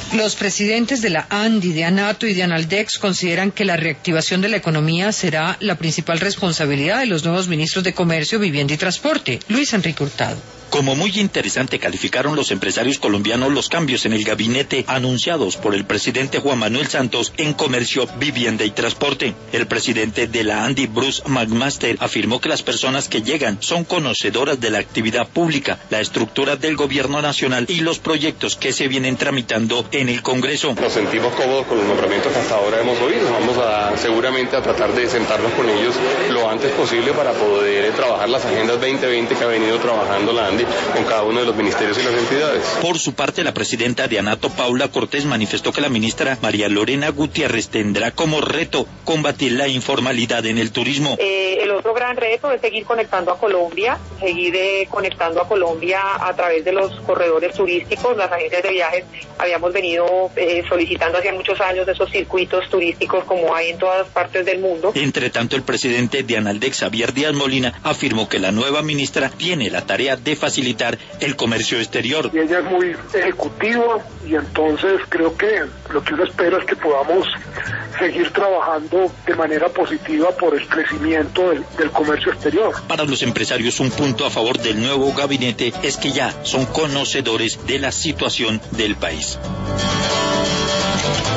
Los presidentes de la ANDI, de ANATO y de ANALDEX consideran que la reactivación de la economía será la principal responsabilidad de los nuevos ministros de Comercio, Vivienda y Transporte. Luis Enrique Hurtado. Como muy interesante calificaron los empresarios colombianos los cambios en el gabinete anunciados por el presidente Juan Manuel Santos en Comercio, Vivienda y Transporte. El presidente de la ANDI, Bruce McMaster, afirmó que las personas que llegan son conocedoras de la actividad pública, la estructura del gobierno nacional y los proyectos que se vienen tramitando en el Congreso. Nos sentimos cómodos con los nombramientos que hasta ahora hemos oído. Vamos seguramente a tratar de sentarnos con ellos lo antes posible para poder trabajar las agendas 2020 que ha venido trabajando la ANDI con cada uno de los ministerios y las entidades. Por su parte, la presidenta de ANATO, Paula Cortés, manifestó que la ministra María Lorena Gutiérrez tendrá como reto combatir la informalidad en el turismo. El otro gran reto es seguir conectando a Colombia, conectando a Colombia a través de los corredores turísticos. Las agencias de viajes habíamos venido solicitando hace muchos años esos circuitos turísticos como hay en todas partes del mundo. Entre tanto, el presidente de ANALDEX, Javier Díaz Molina, afirmó que la nueva ministra tiene la tarea de facilitar el comercio exterior. Y ella es muy ejecutiva y entonces creo que lo que uno espera es que podamos seguir trabajando de manera positiva por el crecimiento del comercio exterior. Para los empresarios, un punto a favor del nuevo gabinete es que ya son conocedores de la situación del país.